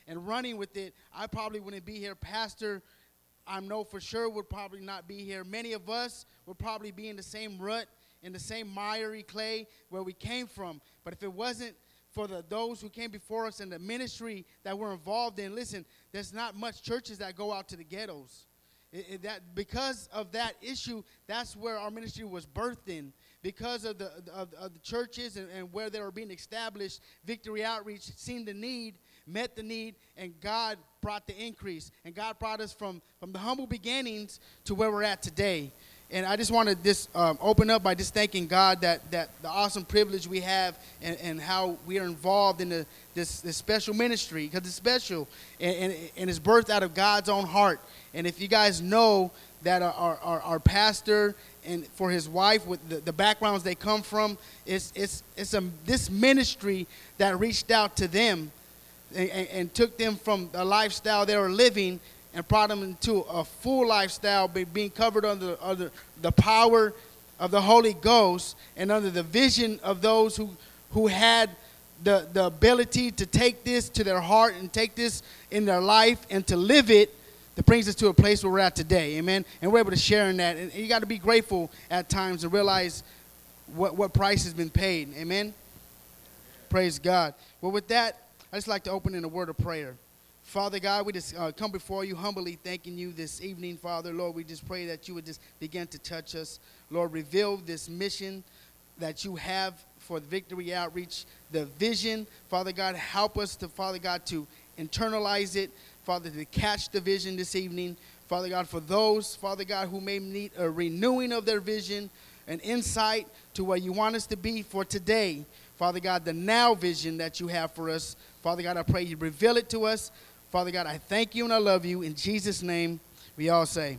and running with it, I probably wouldn't be here. Pastor, I know for sure, would probably not be here. Many of us would probably be in the same rut, in the same miry clay where we came from. But if it wasn't for those who came before us and the ministry that we're involved in, listen, there's not much churches that go out to the ghettos. Because of that issue, that's where our ministry was birthed in. Because of the churches and where they were being established, Victory Outreach seen the need, met the need, and God brought the increase. And God brought us from the humble beginnings to where we're at today. And I just want to just open up by just thanking God that the awesome privilege we have and how we are involved in this special ministry, because it's special and it's birthed out of God's own heart. And if you guys know that our pastor and for his wife, with the backgrounds they come from, it's this ministry that reached out to them and took them from the lifestyle they were living and brought them into a full lifestyle, being covered under the power of the Holy Ghost and under the vision of those who had the ability to take this to their heart and take this in their life and to live it. That brings us to a place where we're at today, amen? And we're able to share in that. And you got to be grateful at times and realize what price has been paid, amen? Praise God. Well, with that, I'd just like to open in a word of prayer. Father God, we just come before you humbly thanking you this evening, Father. Lord, we just pray that you would just begin to touch us. Lord, reveal this mission that you have for the Victory Outreach, the vision. Father God, help us to, Father God, to internalize it. Father, to catch the vision this evening. Father God, for those, Father God, who may need a renewing of their vision, an insight to where you want us to be for today. Father God, the now vision that you have for us. Father God, I pray you reveal it to us. Father God, I thank you and I love you. In Jesus' name, we all say,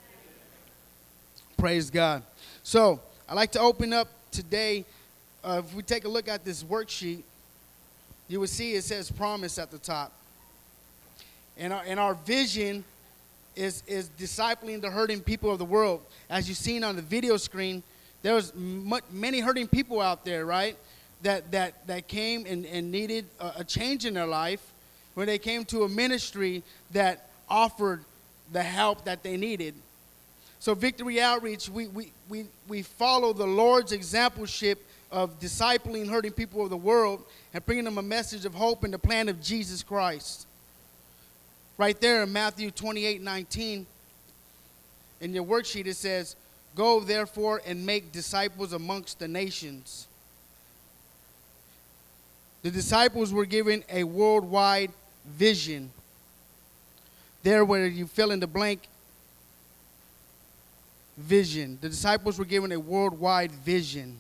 praise God. So, I'd like to open up today. If we take a look at this worksheet, you will see it says promise at the top. And our vision is discipling the hurting people of the world. As you've seen on the video screen, there was many hurting people out there, right, that came and needed a change in their life when they came to a ministry that offered the help that they needed. So Victory Outreach, we follow the Lord's exampleship of discipling hurting people of the world and bringing them a message of hope and the plan of Jesus Christ. Right there in Matthew 28:19, in your worksheet it says, "Go therefore and make disciples amongst the nations." The disciples were given a worldwide vision. There where you fill in the blank, vision. The disciples were given a worldwide vision.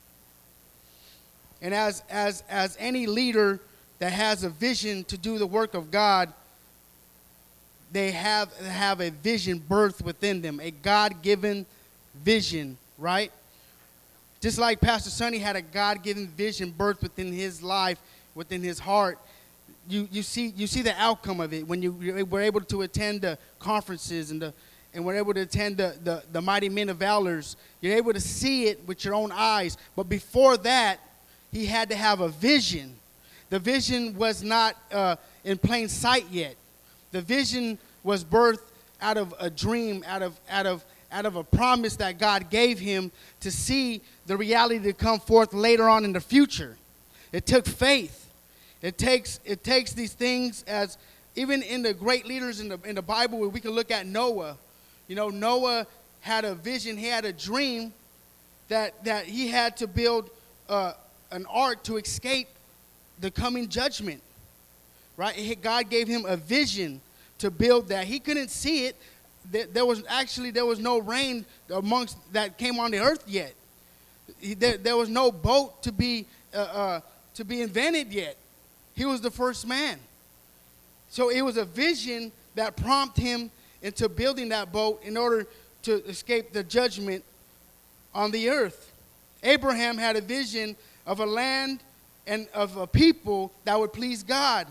And as any leader that has a vision to do the work of God, they have a vision birthed within them, a God-given vision, right? Just like Pastor Sonny had a God-given vision birthed within his life, within his heart. You see the outcome of it when you were able to attend the conferences and were able to attend the Mighty Men of Valors. You're able to see it with your own eyes. But before that, he had to have a vision. The vision was not in plain sight yet. The vision was birthed out of a dream, out of a promise that God gave him to see the reality to come forth later on in the future. It took faith. It takes these things, as even in the great leaders in the Bible, where we can look at Noah. You know, Noah had a vision. He had a dream that he had to build an ark to escape the coming judgment. Right? God gave him a vision to build that. He couldn't see it. There was no rain amongst that came on the earth yet. There was no boat to be invented yet. He was the first man. So it was a vision that prompted him into building that boat in order to escape the judgment on the earth. Abraham had a vision of a land and of a people that would please God.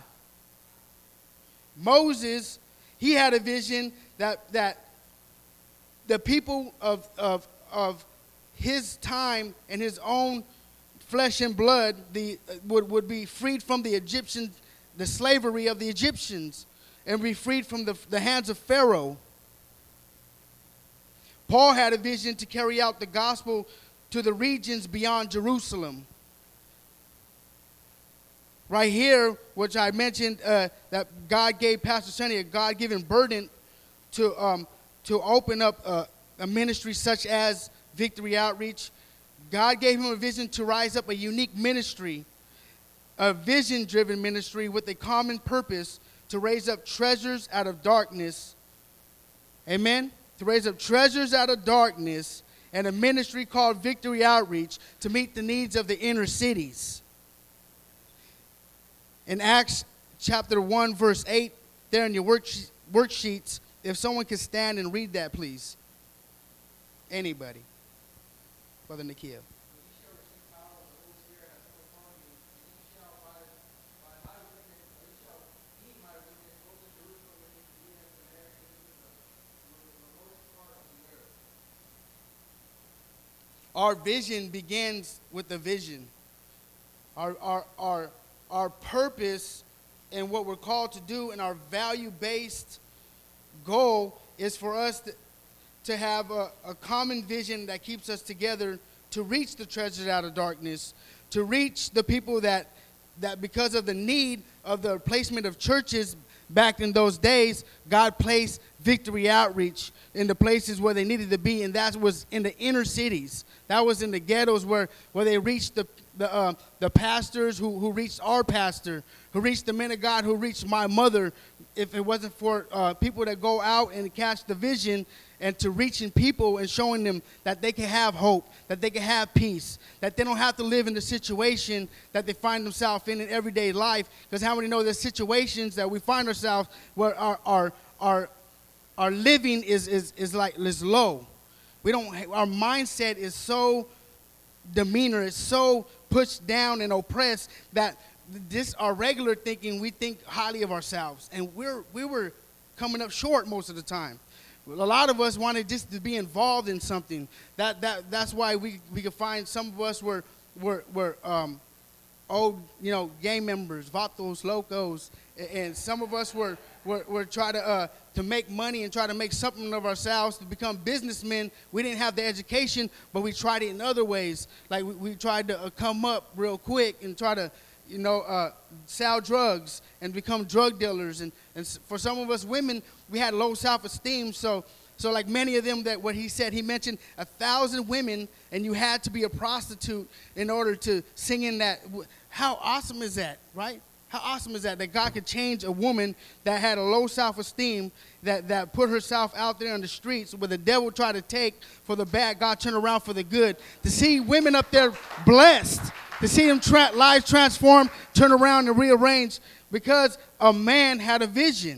Moses, he had a vision that the people of his time and his own flesh and blood would be freed from the Egyptian the slavery of the Egyptians and be freed from the hands of Pharaoh. Paul had a vision to carry out the gospel to the regions beyond Jerusalem. Right here, which I mentioned, that God gave Pastor Sonny a God-given burden to open up a ministry such as Victory Outreach. God gave him a vision to rise up a unique ministry, a vision-driven ministry with a common purpose to raise up treasures out of darkness. Amen? To raise up treasures out of darkness, and a ministry called Victory Outreach to meet the needs of the inner cities. In Acts chapter 1, verse 8, there in your worksheets, if someone could stand and read that, please. Anybody. Brother Nikhil. Our vision begins with the vision. Our purpose and what we're called to do and our value-based goal is for us to have a common vision that keeps us together to reach the treasures out of darkness, to reach the people that because of the need of the placement of churches back in those days, God placed Victory Outreach in the places where they needed to be, and that was in the inner cities. That was in the ghettos where they reached the pastors who reached our pastor, who reached the men of God, who reached my mother. If it wasn't for people that go out and catch the vision and to reaching people and showing them that they can have hope, that they can have peace, that they don't have to live in the situation that they find themselves in everyday life. Because how many know there's situations that we find ourselves where our living is low. Our mindset is so demeanor, is so pushed down and oppressed that our regular thinking, we think highly of ourselves, and we were coming up short most of the time. A lot of us wanted just to be involved in something. That's why we could find some of us were old, gang members, vatos, locos, and some of us were trying to make money and try to make something of ourselves, to become businessmen. We didn't have the education, but we tried it in other ways. Like we tried to come up real quick and try to, sell drugs and become drug dealers. And for some of us women, we had low self-esteem. So like many of them, that what he said, he mentioned 1,000 women, and you had to be a prostitute in order to sing in that. How awesome is that, right? How awesome is that God could change a woman that had a low self-esteem, that put herself out there on the streets where the devil tried to take for the bad, God turned around for the good. To see women up there blessed, to see them lives transform, turn around and rearrange because a man had a vision.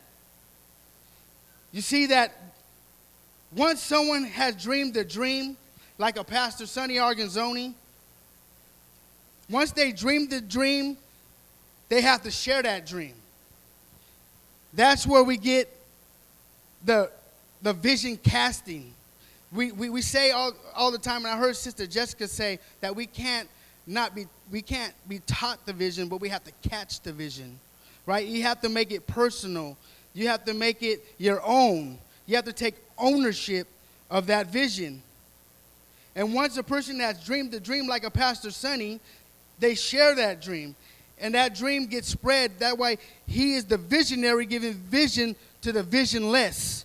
You see that once someone has dreamed a dream, like a Pastor Sonny Arganzoni, once they dream the dream, they have to share that dream. That's where we get the vision casting. We say all the time, and I heard Sister Jessica say that we can't be taught the vision, but we have to catch the vision, right? You have to make it personal. You have to make it your own. You have to take ownership of that vision. And once a person has dreamed the dream like a Pastor Sonny, they share that dream. And that dream gets spread. That way, he is the visionary giving vision to the visionless.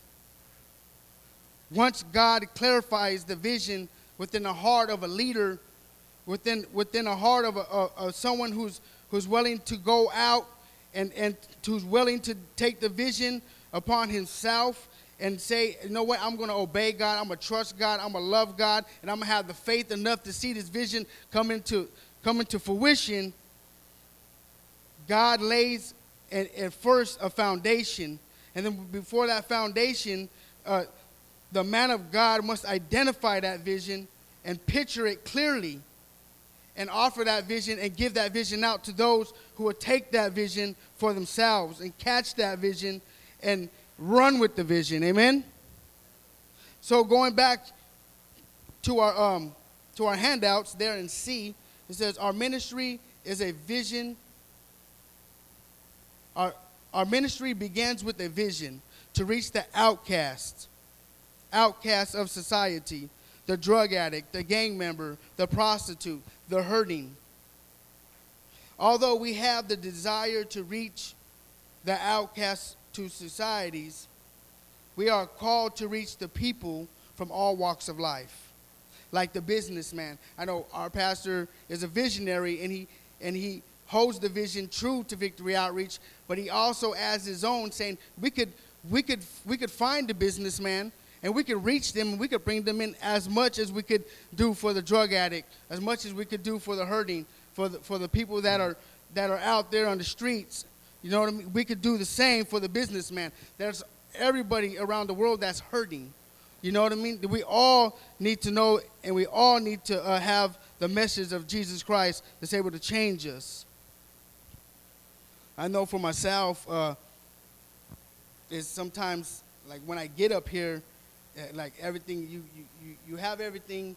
Once God clarifies the vision within the heart of a leader, within the heart of someone who's willing to go out and who's willing to take the vision upon himself and say, you know what, I'm going to obey God, I'm going to trust God, I'm going to love God, and I'm going to have the faith enough to see this vision come into fruition. God lays at first a foundation, and then before that foundation, the man of God must identify that vision and picture it clearly and offer that vision and give that vision out to those who will take that vision for themselves and catch that vision and run with the vision. Amen? So going back to our handouts there in C, it says our ministry is a vision Our ministry begins with a vision to reach the outcasts of society, the drug addict, the gang member, the prostitute, the hurting. Although we have the desire to reach the outcasts to societies, we are called to reach the people from all walks of life. Like the businessman. I know our pastor is a visionary, and he holds the vision true to Victory Outreach, but he also adds his own, saying we could find the businessman and we could reach them and we could bring them in as much as we could do for the drug addict, as much as we could do for the hurting, for the people that are out there on the streets. You know what I mean? We could do the same for the businessman. There's everybody around the world that's hurting. You know what I mean? We all need to know, and we all need to have the message of Jesus Christ that's able to change us. I know for myself, is sometimes like when I get up here, like everything you have everything,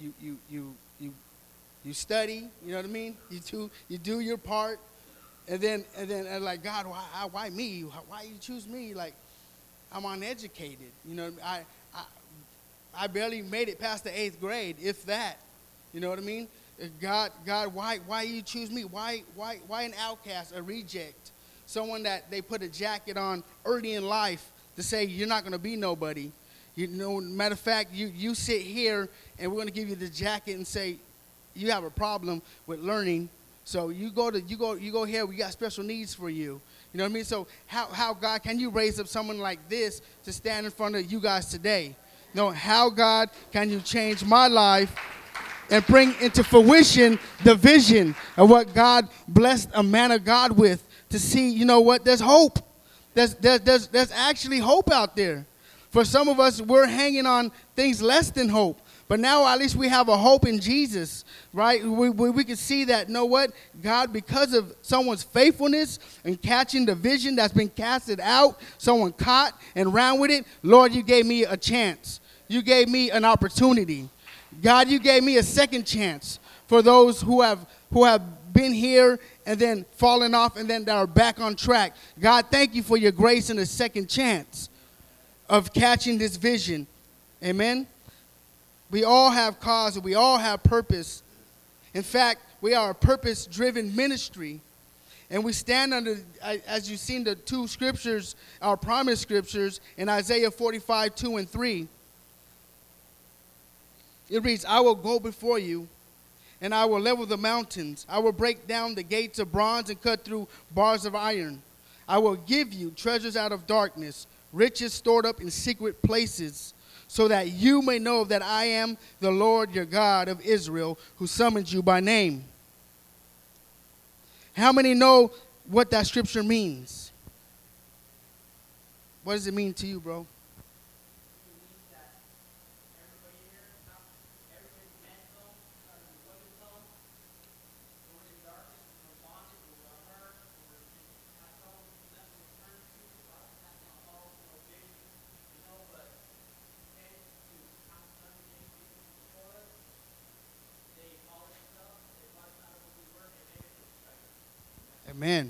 you study. You know what I mean? You do your part, and then like, God, why me? Why you choose me? Like, I'm uneducated. You know, I barely made it past the 8th grade, if that. You know what I mean? God, why you choose me? Why an outcast, a reject, someone that they put a jacket on early in life to say you're not going to be nobody. You know, matter of fact, you sit here and we're going to give you the jacket and say you have a problem with learning. So you go here. We got special needs for you. You know what I mean? So how God can you raise up someone like this to stand in front of you guys today? No, how God can you change my life and bring into fruition the vision of what God blessed a man of God with, to see, you know what, there's hope. There's actually hope out there. For some of us, we're hanging on things less than hope. But now at least we have a hope in Jesus, right? We can see that, you know what, God, because of someone's faithfulness and catching the vision that's been casted out, someone caught and ran with it, Lord, you gave me a chance. You gave me an opportunity. God, you gave me a second chance for those who have been here and then fallen off and then that are back on track. God, thank you for your grace and a second chance of catching this vision. Amen? We all have cause and we all have purpose. In fact, we are a purpose-driven ministry. And we stand under, as you've seen the two scriptures, our promise scriptures, in Isaiah 45, 2 and 3. It reads, I will go before you, and I will level the mountains. I will break down the gates of bronze and cut through bars of iron. I will give you treasures out of darkness, riches stored up in secret places, so that you may know that I am the Lord your God of Israel, who summons you by name. How many know what that scripture means? What does it mean to you, bro? Amen.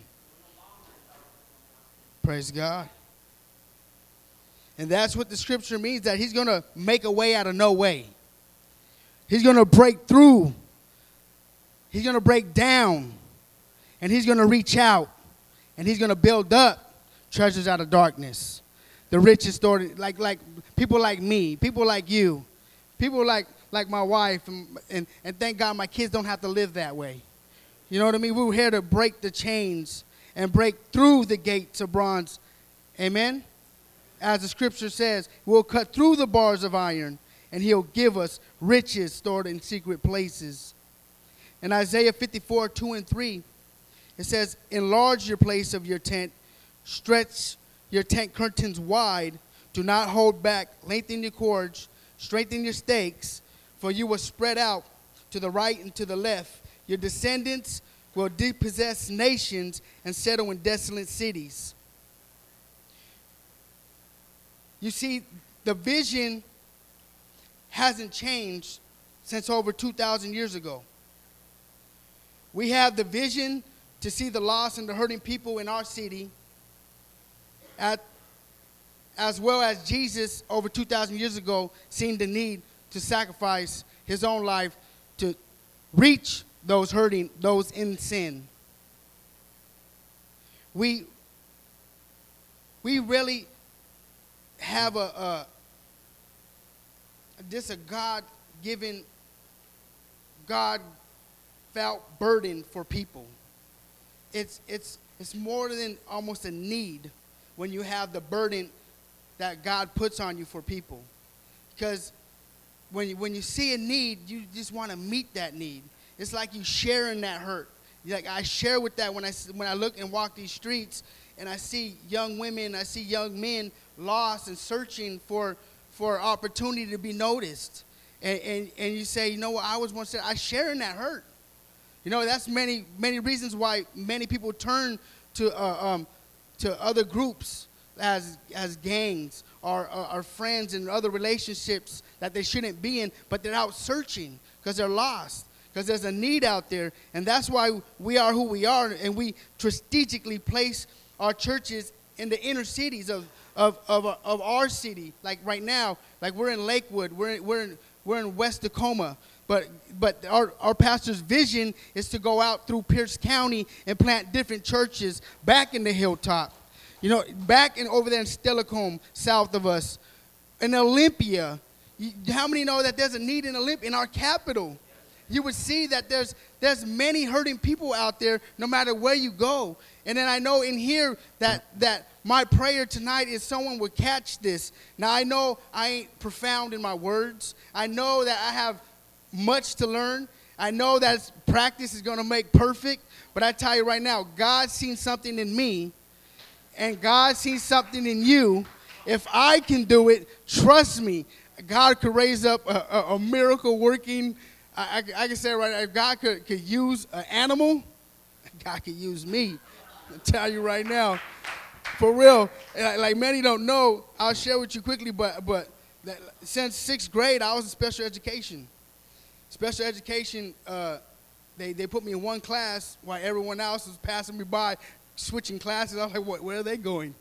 Praise God. And that's what the scripture means, that he's going to make a way out of no way. He's going to break through. He's going to break down. And he's going to reach out. And he's going to build up treasures out of darkness. The richest story, like people like me, people like you, people like my wife, and thank God my kids don't have to live that way. You know what I mean? We were here to break the chains and break through the gates of bronze. Amen? As the scripture says, we'll cut through the bars of iron, and he'll give us riches stored in secret places. In Isaiah 54, 2 and 3, it says, enlarge your place of your tent, stretch your tent curtains wide, do not hold back, lengthen your cords, strengthen your stakes, for you will spread out to the right and to the left. Your descendants will dispossess nations and settle in desolate cities. You see, the vision hasn't changed since over 2,000 years ago. We have the vision to see the lost and the hurting people in our city, as well as Jesus over 2,000 years ago seeing the need to sacrifice his own life to reach those hurting, those in sin. We really have a God-given, God-felt burden for people. It's more than almost a need when you have the burden that God puts on you for people. Because when you see a need, you just want to meet that need. It's like you sharing that hurt. Like I share with that when I look and walk these streets and I see young women, I see young men lost and searching for opportunity to be noticed. And you say, you know what, I was once said, I share in that hurt. You know, that's many reasons why many people turn to other groups as gangs or friends and other relationships that they shouldn't be in, but they're out searching because they're lost, because there's a need out there. And that's why we are who we are, and we strategically place our churches in the inner cities of our city. Like right now, like we're in Lakewood, we're in West Tacoma. But our pastor's vision is to go out through Pierce County and plant different churches back in the hilltop. You know, back over there in Stellacombe, south of us. In Olympia, how many know that there's a need in Olympia, in our capital? You would see that there's many hurting people out there no matter where you go. And then I know in here that my prayer tonight is someone would catch this. Now, I know I ain't profound in my words. I know that I have much to learn. I know that practice is going to make perfect. But I tell you right now, God's seen something in me, and God sees something in you. If I can do it, trust me, God could raise up a miracle working. I can say it right now, if God could use an animal, God could use me. I'll tell you right now, for real. Like many don't know, I'll share with you quickly, but since 6th grade, I was in special education. Special education, they put me in one class while everyone else was passing me by, switching classes. I was like, where are they going?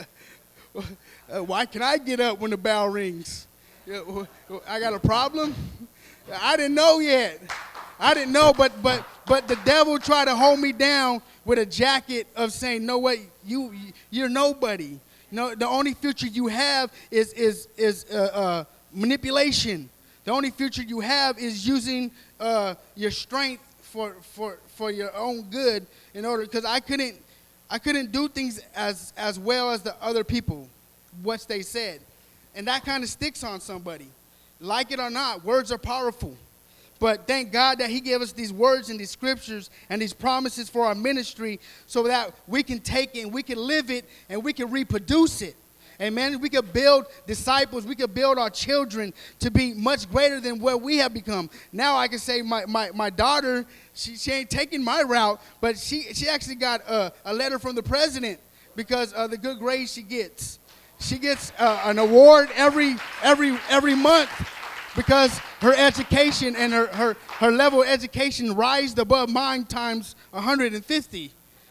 Why can I get up when the bell rings? I got a problem? I didn't know yet. I didn't know, but the devil tried to hold me down with a jacket of saying, no way, you're nobody. No, the only future you have is manipulation. The only future you have is using your strength for your own good in order, because I couldn't do things as well as the other people, what they said. And that kind of sticks on somebody. Like it or not, words are powerful. But thank God that he gave us these words and these scriptures and these promises for our ministry so that we can take it and we can live it and we can reproduce it. Amen. We could build disciples. We could build our children to be much greater than what we have become. Now I can say my daughter, she ain't taking my route, but she actually got a letter from the president because of the good grades she gets. She gets an award every month because her education and her level of education rised above mine times 150.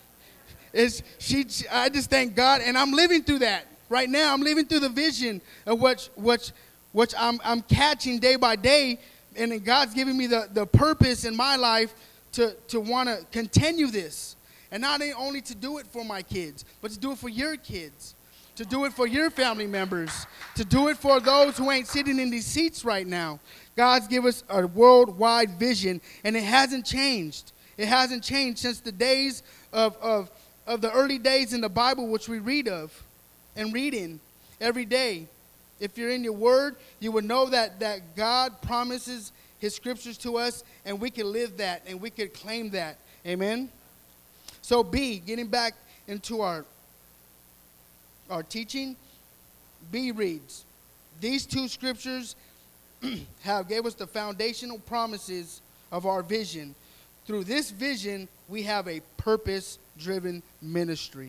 I just thank God, and I'm living through that. Right now, I'm living through the vision of which I'm catching day by day, and then God's giving me the purpose in my life to want to continue this. And not only to do it for my kids, but to do it for your kids, to do it for your family members, to do it for those who ain't sitting in these seats right now. God's given us a worldwide vision, and it hasn't changed. It hasn't changed since the days of the early days in the Bible, which we read of and read in every day. If you're in your word, you would know that God promises his scriptures to us, and we can live that, and we can claim that. Amen? So getting back into our teaching, B reads, these two scriptures gave us the foundational promises of our vision. Through this vision, we have a purpose-driven ministry.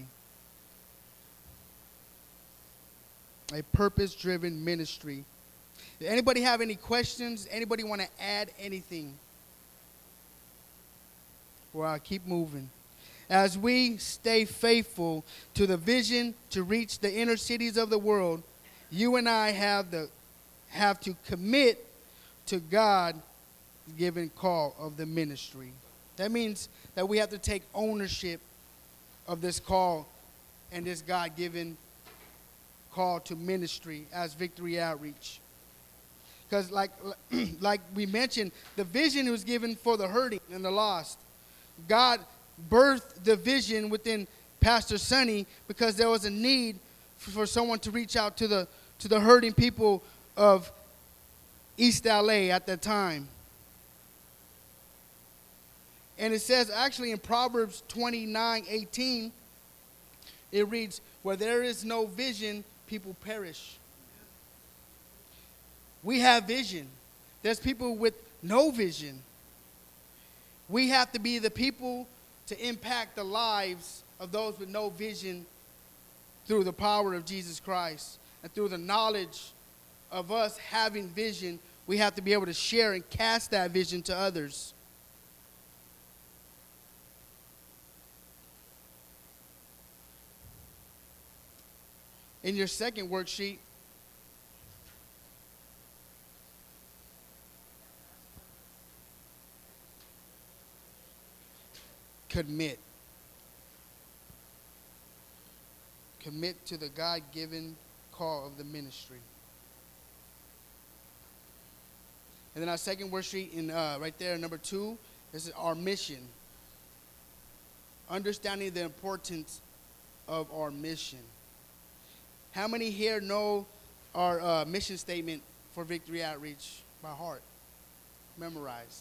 A purpose-driven ministry. Does anybody have any questions? Anybody want to add anything? Well, I'll keep moving. As we stay faithful to the vision to reach the inner cities of the world, you and I have to commit to God given call of the ministry. That means that we have to take ownership of this call and this God-given call to ministry as Victory Outreach. Because like we mentioned, the vision was given for the hurting and the lost. God birthed the vision within Pastor Sonny because there was a need for someone to reach out to the hurting people of East LA at that time. And it says actually in Proverbs 29:18, it reads, where there is no vision, people perish. We have vision. There's people with no vision. We have to be the people to impact the lives of those with no vision through the power of Jesus Christ. And through the knowledge of us having vision, we have to be able to share and cast that vision to others. In your second worksheet, commit. Commit to the God-given call of the ministry. And then our second worksheet in right there, number 2, this is our mission. Understanding the importance of our mission. How many here know our mission statement for Victory Outreach by heart? Memorized.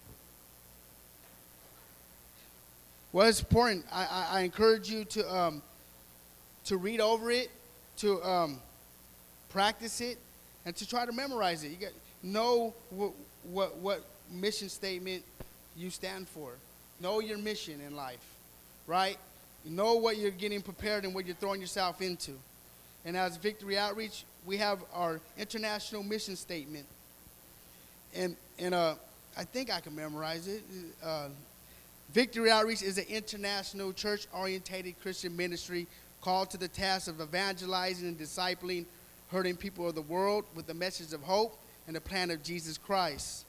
Well, it's important. I encourage you to read over it, to practice it, and to try to memorize it. You got know what mission statement you stand for. Know your mission in life, right? Know what you're getting prepared and what you're throwing yourself into. And as Victory Outreach, we have our international mission statement. And I think I can memorize it. Victory Outreach is an international church-oriented Christian ministry called to the task of evangelizing and discipling hurting people of the world with the message of hope and the plan of Jesus Christ.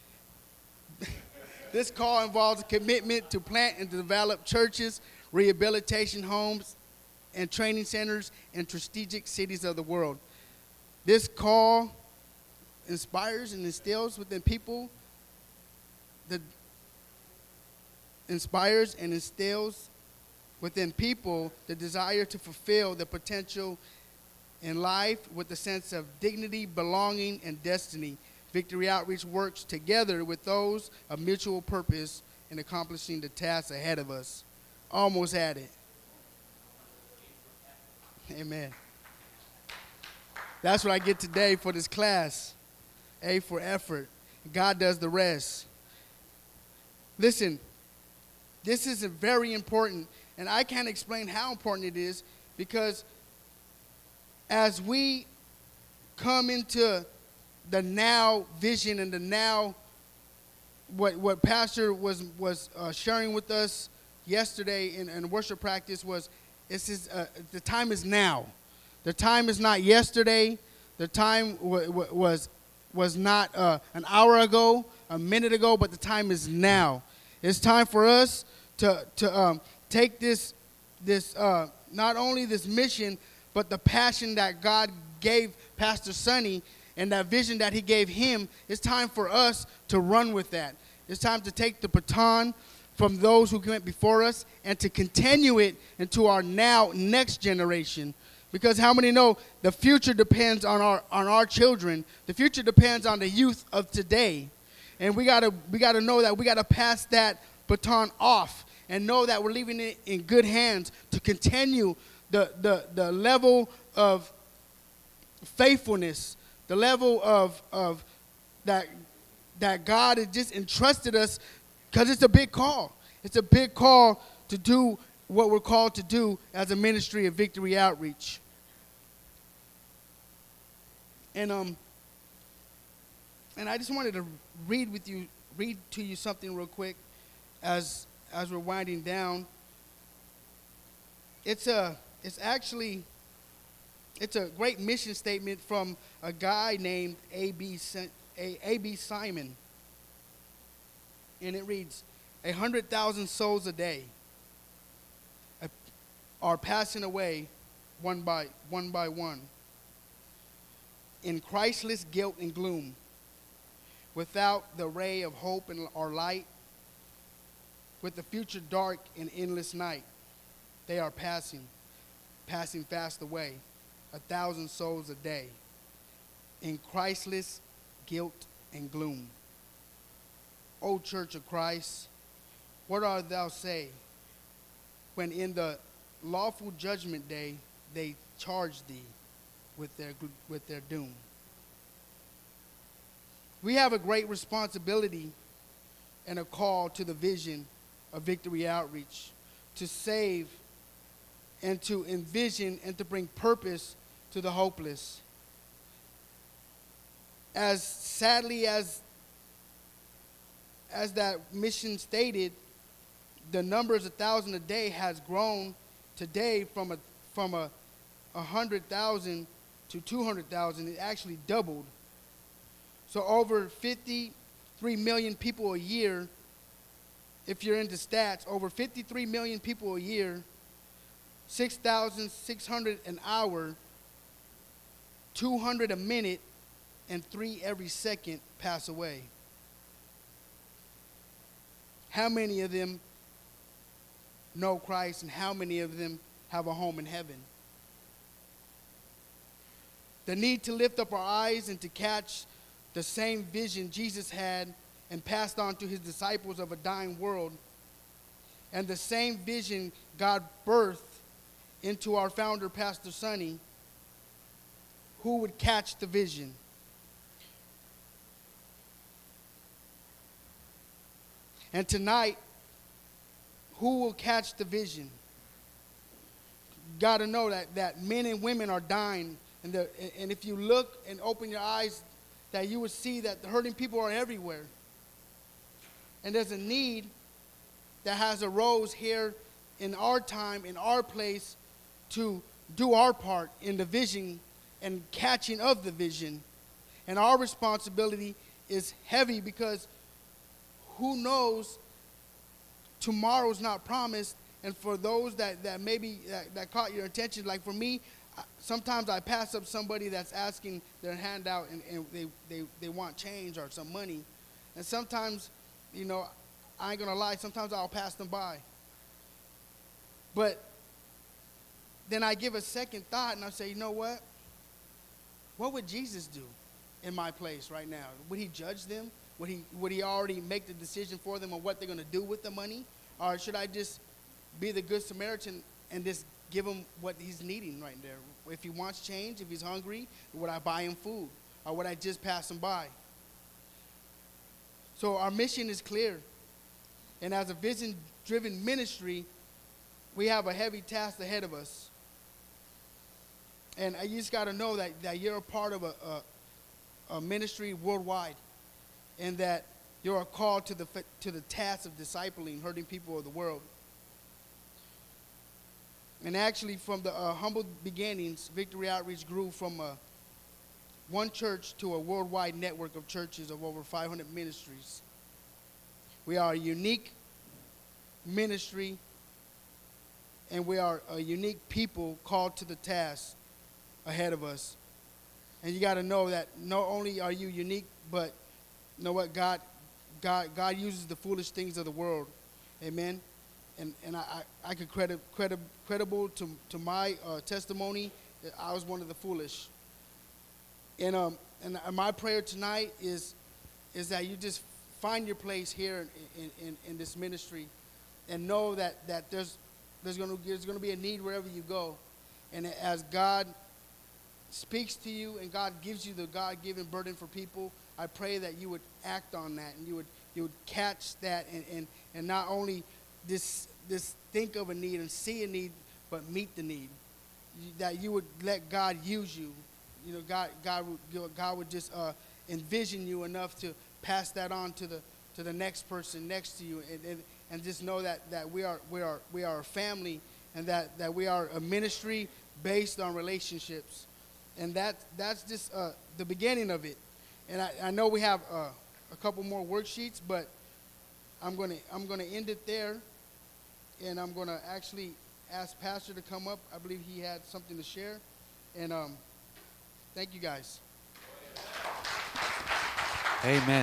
This call involves a commitment to plant and develop churches, rehabilitation homes, and training centers in strategic cities of the world. This call inspires and instills within people the desire to fulfill the potential in life with a sense of dignity, belonging, and destiny. Victory Outreach works together with those of mutual purpose in accomplishing the tasks ahead of us. Almost at it. Amen. That's what I get today for this class. A for effort. God does the rest. Listen, this is very important, and I can't explain how important it is because as we come into the now vision and the now what Pastor was sharing with us yesterday in worship practice was the time is now. The time is not yesterday. The time was not an hour ago, a minute ago, but the time is now. It's time for us to take this not only this mission, but the passion that God gave Pastor Sonny and that vision that he gave him. It's time for us to run with that. It's time to take the baton from those who went before us and to continue it into our now next generation. Because how many know the future depends on our children? The future depends on the youth of today. And we gotta know that we gotta pass that baton off and know that we're leaving it in good hands to continue the level of faithfulness, the level of that God has just entrusted us, because it's a big call. It's a big call to do what we're called to do as a ministry of Victory Outreach. And I just wanted to read to you something real quick as we're winding down. it's actually it's a great mission statement from a guy named A.B. Simon. And it reads, 100,000 souls a day are passing away one by one in Christless guilt and gloom, without the ray of hope and or light, with the future dark and endless night. They are passing fast away, 1,000 souls a day in Christless guilt and gloom. O Church of Christ, what art thou say when in the lawful judgment day they charge thee with their doom? We have a great responsibility and a call to the vision of Victory Outreach to save and to envision and to bring purpose to the hopeless. As sadly as that mission stated, the numbers 1,000 a day has grown today from a 100,000 to 200,000. It actually doubled. So over 53 million people a year, if you're into stats, over 53 million people a year, 6,600 an hour, 200 a minute, and 3 every second pass away. How many of them know Christ, and how many of them have a home in heaven? The need to lift up our eyes and to catch the same vision Jesus had and passed on to his disciples of a dying world, and the same vision God birthed into our founder, Pastor Sonny, who would catch the vision. And tonight, who will catch the vision? Got to know that men and women are dying. And if you look and open your eyes, that you would see that the hurting people are everywhere. And there's a need that has arose here in our time, in our place, to do our part in the vision and catching of the vision. And our responsibility is heavy, because who knows, tomorrow's not promised. And for those that maybe that caught your attention, like for me, sometimes I pass up somebody that's asking their handout, and they want change or some money. And sometimes, I ain't gonna lie, sometimes I'll pass them by. But then I give a second thought and I say, you know what? What would Jesus do in my place right now? Would he judge them? Would he already make the decision for them on what they're going to do with the money? Or should I just be the good Samaritan and just give him what he's needing right there? If he wants change, if he's hungry, would I buy him food? Or would I just pass him by? So our mission is clear. And as a vision-driven ministry, we have a heavy task ahead of us. And you just got to know that you're a part of a ministry worldwide, and that you're called to the task of discipling hurting people of the world. And actually, from the humble beginnings, Victory Outreach grew from one church to a worldwide network of churches of over 500 ministries. We are a unique ministry, and we are a unique people called to the task ahead of us. And you got to know that not only are you unique, but you know what? God uses the foolish things of the world. Amen. And I could credible to my testimony that I was one of the foolish. And my prayer tonight is that you just find your place here in this ministry, and know that there's going to be a need wherever you go. And as God speaks to you and God gives you the God-given burden for people, I pray that you would act on that, and you would catch that, and not only this think of a need and see a need, but meet the need. That you would let God use you. God would just envision you enough to pass that on to the next person next to you, and just know that we are a family, and that we are a ministry based on relationships. And that's just the beginning of it. And I know we have a couple more worksheets, but I'm gonna end it there, and I'm gonna actually ask Pastor to come up. I believe he had something to share, and thank you guys. Amen.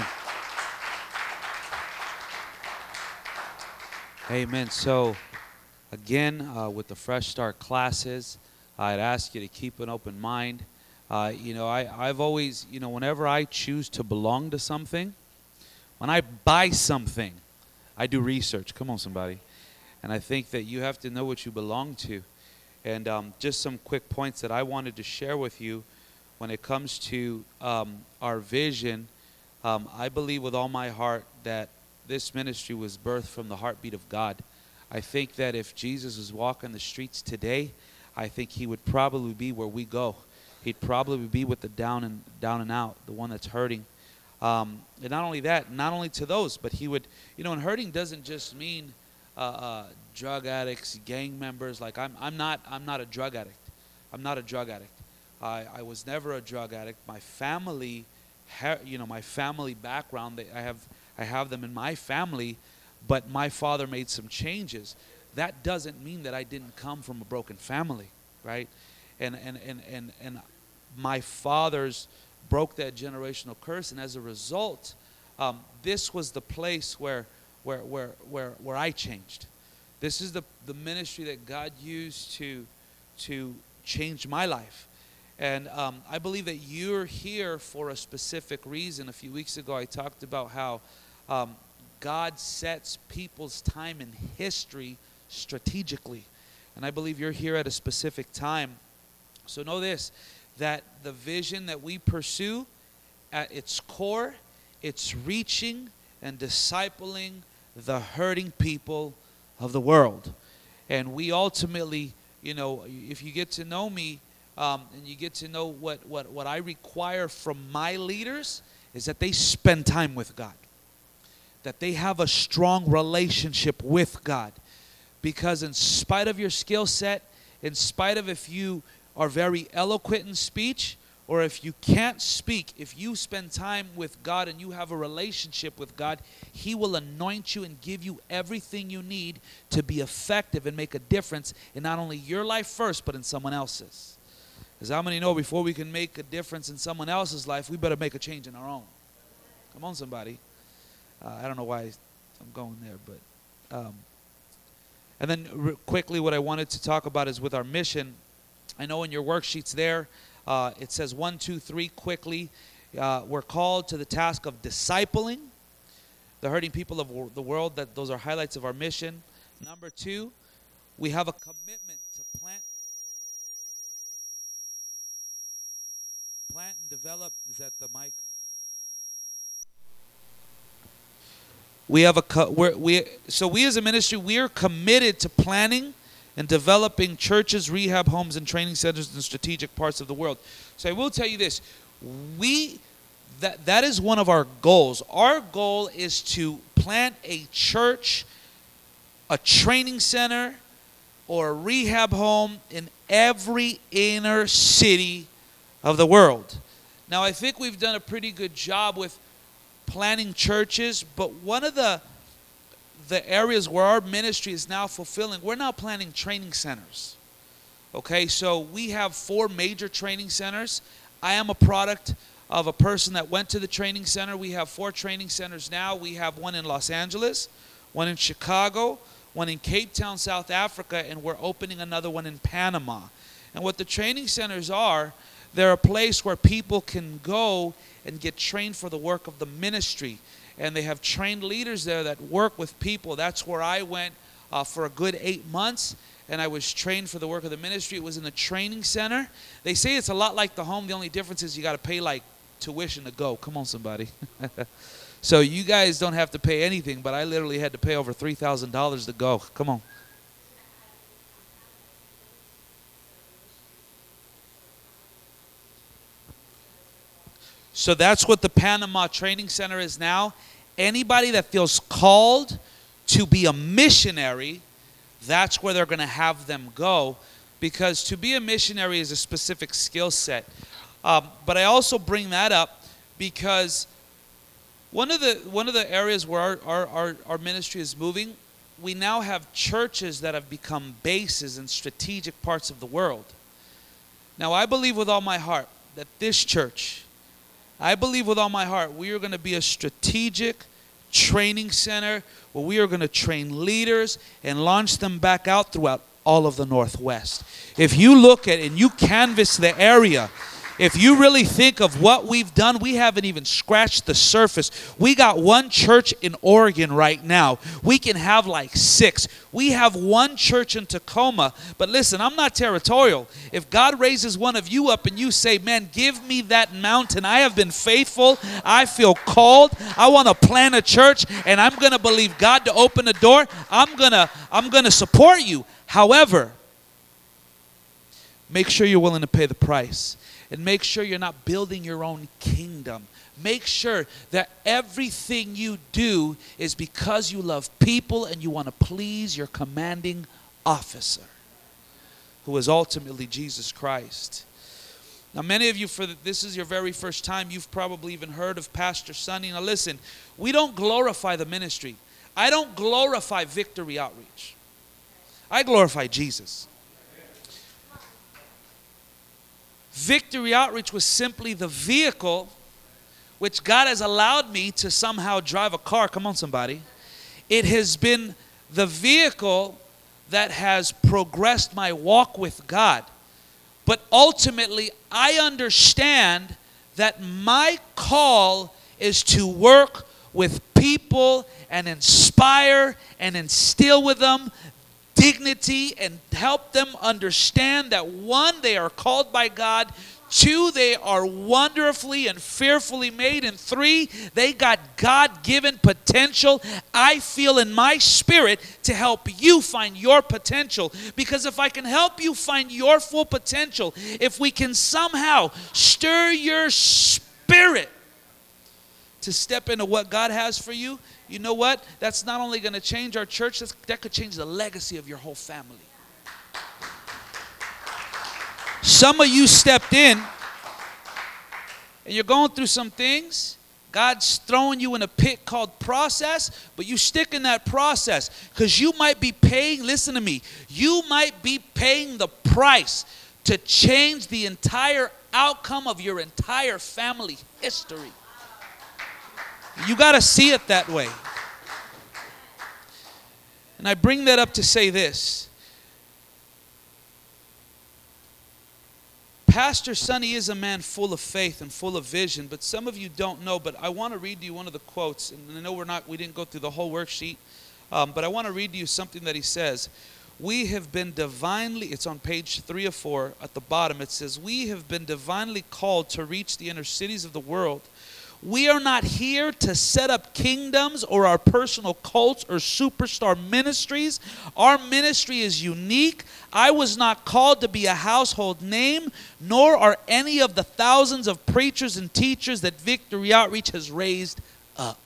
Amen. So, again, with the Fresh Start classes, I'd ask you to keep an open mind. I've always, whenever I choose to belong to something, when I buy something, I do research. Come on, somebody. And I think that you have to know what you belong to. And just some quick points that I wanted to share with you when it comes to our vision. I believe with all my heart that this ministry was birthed from the heartbeat of God. I think that if Jesus was walking the streets today, I think he would probably be where we go. He'd probably be with the down and out, the one that's hurting. And not only that, not only to those, but he would, and hurting doesn't just mean drug addicts, gang members. Like I'm not a drug addict. I'm not a drug addict. I was never a drug addict. My family, my family background, I have them in my family, but my father made some changes. That doesn't mean that I didn't come from a broken family, right? And my fathers broke that generational curse, and as a result, this was the place where I changed. This is the ministry that God used to change my life. And I believe that you're here for a specific reason. A few weeks ago, I talked about how God sets people's time in history strategically. And I believe you're here at a specific time. So know this, that the vision that we pursue, at its core, it's reaching and discipling the hurting people of the world. And we ultimately, if you get to know me, and you get to know what I require from my leaders, is that they spend time with God, that they have a strong relationship with God. Because in spite of your skill set, in spite of if you are very eloquent in speech, or if you can't speak, if you spend time with God and you have a relationship with God, he will anoint you and give you everything you need to be effective and make a difference in not only your life first, but in someone else's. Because how many know before we can make a difference in someone else's life, we better make a change in our own? Come on, somebody. I don't know why I'm going there, but... And then quickly what I wanted to talk about is with our mission. I know in your worksheets there, it says 1, 2, 3 quickly. We're called to the task of discipling the hurting people of the world. That those are highlights of our mission. Number 2, we have a commitment to plant and develop. Is that the mic? We as a ministry, we are committed to planning and developing churches, rehab homes, and training centers in strategic parts of the world. So I will tell you this, that is one of our goals. Our goal is to plant a church, a training center, or a rehab home in every inner city of the world. Now, I think we've done a pretty good job with planning churches, but one of the areas where our ministry is now fulfilling, we're now planning training centers. Okay, so we have 4 major training centers. I am a product of a person that went to the training center. We have 4 training centers now. We have one in Los Angeles, one in Chicago, one in Cape Town, South Africa, and we're opening another one in Panama. And what the training centers are, they're a place where people can go and get trained for the work of the ministry. And they have trained leaders there that work with people. That's where I went for a good 8 months, and I was trained for the work of the ministry. It was in a training center. They say it's a lot like the home. The only difference is you got to pay like tuition to go. Come on, somebody. So you guys don't have to pay anything, but I literally had to pay over $3,000 to go. Come on. So that's what the Panama Training Center is now. Anybody that feels called to be a missionary, that's where they're going to have them go, because to be a missionary is a specific skill set. But I also bring that up because one of the areas where our ministry is moving, we now have churches that have become bases in strategic parts of the world. Now, I believe with all my heart that this church, I believe with all my heart, we are going to be a strategic training center where we are going to train leaders and launch them back out throughout all of the Northwest. If you look at and you canvass the area, if you really think of what we've done, we haven't even scratched the surface. We got one church in Oregon right now. We can have like 6. We have one church in Tacoma. But listen, I'm not territorial. If God raises one of you up and you say, man, give me that mountain. I have been faithful. I feel called. I want to plant a church, and I'm going to believe God to open the door. I'm gonna support you. However, make sure you're willing to pay the price. And make sure you're not building your own kingdom. Make sure that everything you do is because you love people and you want to please your commanding officer, who is ultimately Jesus Christ. Now, many of you, this is your very first time, you've probably even heard of Pastor Sonny. Now, listen, we don't glorify the ministry. I don't glorify Victory Outreach. I glorify Jesus. Victory Outreach was simply the vehicle which God has allowed me to somehow drive a car. Come on, somebody. It has been the vehicle that has progressed my walk with God. But ultimately, I understand that my call is to work with people and inspire and instill with them dignity and help them understand that 1, they are called by God, 2, they are wonderfully and fearfully made, and 3, they got God-given potential. I feel in my spirit to help you find your potential, because if I can help you find your full potential, if we can somehow stir your spirit to step into what God has for you, you know what? That's not only going to change our church, that could change the legacy of your whole family. Some of you stepped in and you're going through some things. God's throwing you in a pit called process, but you stick in that process because you might be paying, listen to me, you might be paying the price to change the entire outcome of your entire family history. You got to see it that way. And I bring that up to say this. Pastor Sonny is a man full of faith and full of vision, but some of you don't know, but I want to read to you one of the quotes. And I know we didn't go through the whole worksheet, but I want to read to you something that he says. We have been divinely, it's on page 3 of 4 at the bottom, it says, we have been divinely called to reach the inner cities of the world. We are not here to set up kingdoms or our personal cults or superstar ministries. Our ministry is unique. I was not called to be a household name, nor are any of the thousands of preachers and teachers that Victory Outreach has raised up.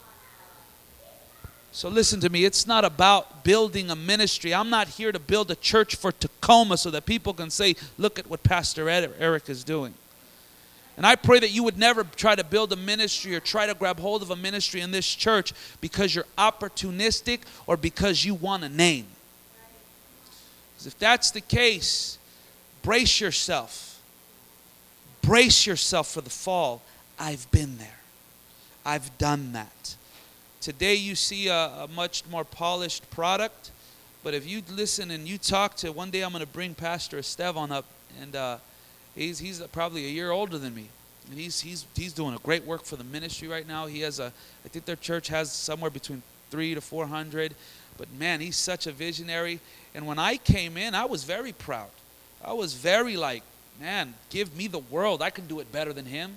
So listen to me, it's not about building a ministry. I'm not here to build a church for Tacoma so that people can say, look at what Pastor Eric is doing. And I pray that you would never try to build a ministry or try to grab hold of a ministry in this church because you're opportunistic or because you want a name. Because if that's the case, brace yourself. Brace yourself for the fall. I've been there. I've done that. Today you see a much more polished product, but if you listen and you talk to, one day I'm going to bring Pastor Esteban up, and he's probably a year older than me, and he's doing a great work for the ministry right now. He has I think their church has somewhere between 300 to 400, but man, he's such a visionary. And when I came in, I was very proud. I was very like, man, give me the world. I can do it better than him.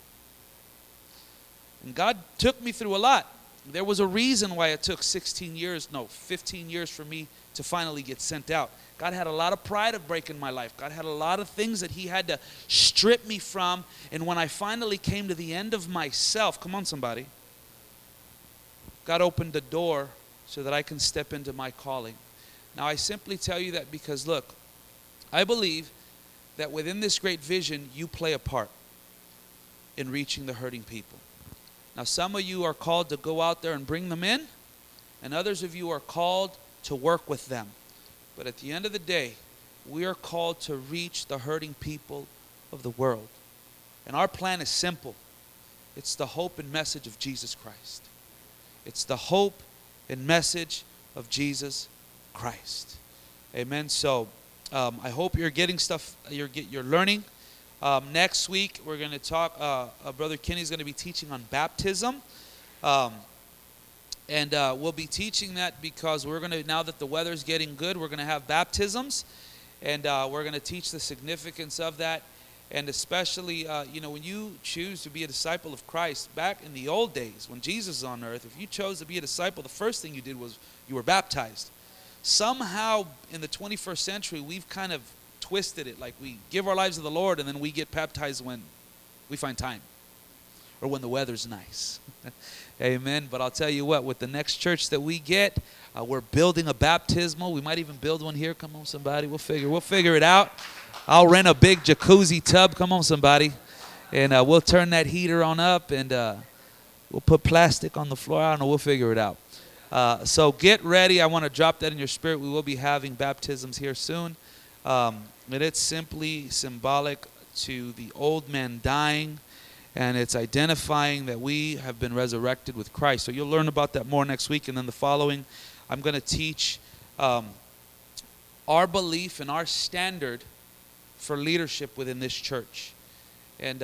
And God took me through a lot. There was a reason why it took 15 years for me to finally get sent out. God had a lot of pride of breaking my life. God had a lot of things that he had to strip me from. And when I finally came to the end of myself, come on somebody, God opened the door so that I can step into my calling. Now, I simply tell you that because, look, I believe that within this great vision, you play a part in reaching the hurting people. Now, some of you are called to go out there and bring them in, and others of you are called to work with them. But at the end of the day, we are called to reach the hurting people of the world. And our plan is simple. It's the hope and message of Jesus Christ. It's the hope and message of Jesus Christ. Amen. So I hope you're getting stuff, you're learning. Next week, we're going to talk, Brother Kenny's going to be teaching on baptism. And we'll be teaching that because we're going to, now that the weather's getting good, we're going to have baptisms. And we're going to teach the significance of that. And especially, when you choose to be a disciple of Christ, back in the old days, when Jesus was on earth, if you chose to be a disciple, the first thing you did was you were baptized. Somehow, in the 21st century, we've kind of twisted it. Like we give our lives to the Lord, and then we get baptized when we find time or when the weather's nice. Amen. But I'll tell you what, with the next church that we get, we're building a baptismal. We might even build one here. Come on, somebody. We'll figure it out. I'll rent a big jacuzzi tub. Come on, somebody. And we'll turn that heater on up, and we'll put plastic on the floor. I don't know. We'll figure it out. So get ready. I want to drop that in your spirit. We will be having baptisms here soon. And it's simply symbolic to the old man dying, and it's identifying that we have been resurrected with Christ. So you'll learn about that more next week. And then the following, I'm going to teach our belief and our standard for leadership within this church. And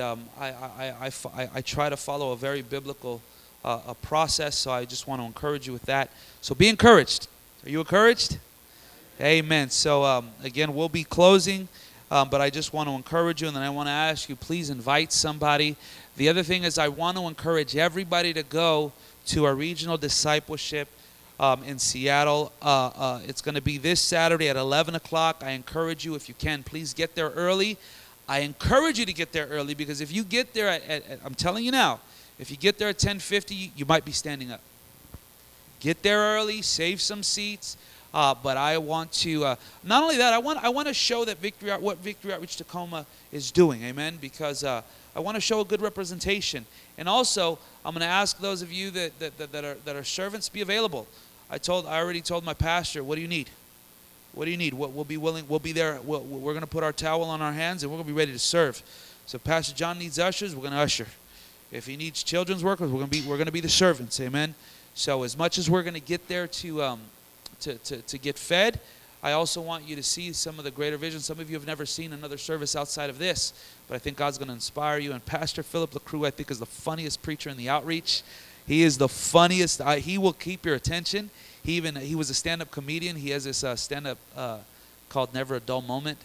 I try to follow a very biblical a process, so I just want to encourage you with that. So be encouraged. Are you encouraged? Amen. So again, we'll be closing, but I just want to encourage you, and then I want to ask you, please invite somebody. The other thing is I want to encourage everybody to go to our regional discipleship in Seattle. It's going to be this Saturday at 11 o'clock. I encourage you, if you can, please get there early. I encourage you to get there early, because if you get there at I'm telling you now, if you get there at 10:50, you might be standing up. Get there early, save some seats. But I want to, not only that, I want to show that what Victory Outreach Tacoma is doing, amen, because I want to show a good representation. And also, I'm going to ask those of you that are servants, be available. I already told my pastor, what do you need? What do you need? We'll be there. We're going to put our towel on our hands, and we're going to be ready to serve. So if Pastor John needs ushers, we're going to usher. If he needs children's workers, we're going to be the servants, amen. So as much as we're going to get there to get fed, I also want you to see some of the greater vision. Some of you have never seen another service outside of this, but I think God's going to inspire you. And Pastor Philip LaCrue, I think, is the funniest preacher in the outreach. He is the funniest. He will keep your attention. He was a stand-up comedian. He has this stand-up called Never a Dull Moment.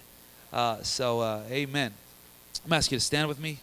Amen. I'm going to ask you to stand with me.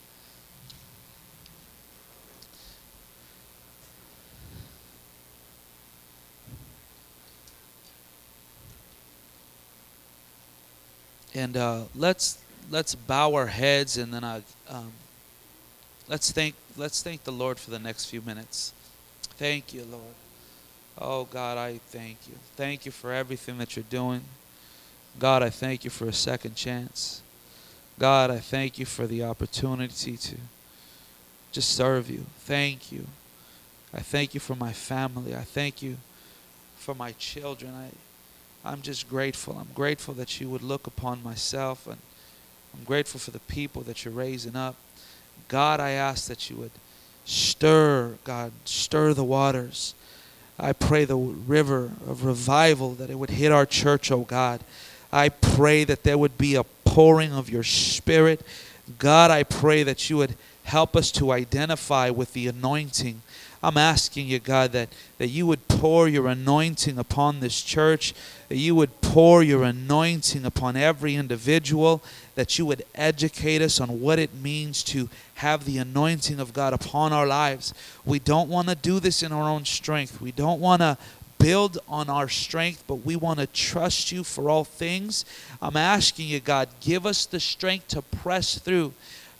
And let's bow our heads, and then let's thank the Lord for the next few minutes. Thank you, Lord. Oh God, I thank you. Thank you for everything that you're doing. God, I thank you for a second chance. God, I thank you for the opportunity to just serve you. Thank you. I thank you for my family. I thank you for my children. I'm just grateful. I'm grateful that you would look upon myself, and I'm grateful for the people that you're raising up. God, I ask that you would stir the waters. I pray the river of revival, that it would hit our church, oh God. I pray that there would be a pouring of your Spirit. God, I pray that you would help us to identify with the anointing. I'm asking you, God, that you would pour your anointing upon this church, that you would pour your anointing upon every individual, that you would educate us on what it means to have the anointing of God upon our lives. We don't want to do this in our own strength. We don't want to build on our strength, but we want to trust you for all things. I'm asking you, God, give us the strength to press through.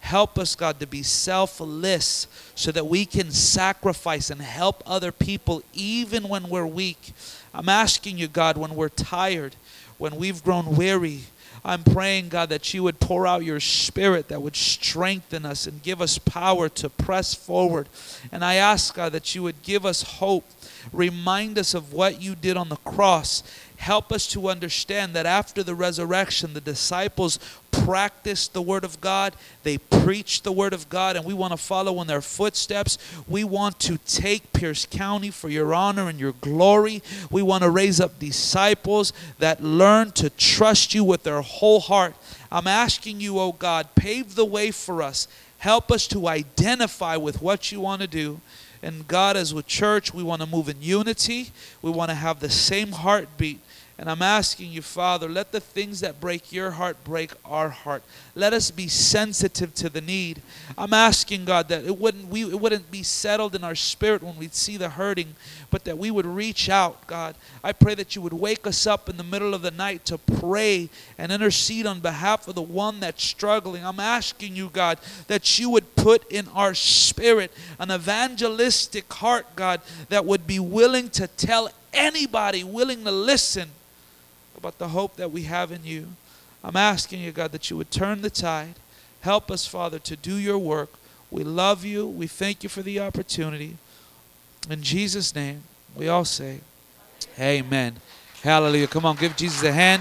Help us, God, to be selfless so that we can sacrifice and help other people even when we're weak. I'm asking you, God, when we're tired, when we've grown weary, I'm praying, God, that you would pour out your Spirit that would strengthen us and give us power to press forward. And I ask, God, that you would give us hope. Remind us of what you did on the cross. Help us to understand that after the resurrection, the disciples practiced the Word of God. They preached the Word of God, and we want to follow in their footsteps. We want to take Pierce County for your honor and your glory. We want to raise up disciples that learn to trust you with their whole heart. I'm asking you, oh God, pave the way for us. Help us to identify with what you want to do. And God, as a church, we want to move in unity. We want to have the same heartbeat. And I'm asking you, Father, let the things that break your heart break our heart. Let us be sensitive to the need. I'm asking, God, that it wouldn't be settled in our spirit when we see the hurting, but that we would reach out, God. I pray that you would wake us up in the middle of the night to pray and intercede on behalf of the one that's struggling. I'm asking you, God, that you would put in our spirit an evangelistic heart, God, that would be willing to tell anybody, willing to listen about the hope that we have in you. I'm asking you, God, that you would turn the tide. Help us, Father, to do your work. We love you. We thank you for the opportunity. In Jesus' name, we all say, amen. Hallelujah. Come on, give Jesus a hand.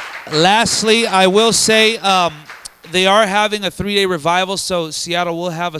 Lastly, I will say they are having a 3-day revival, so Seattle will have a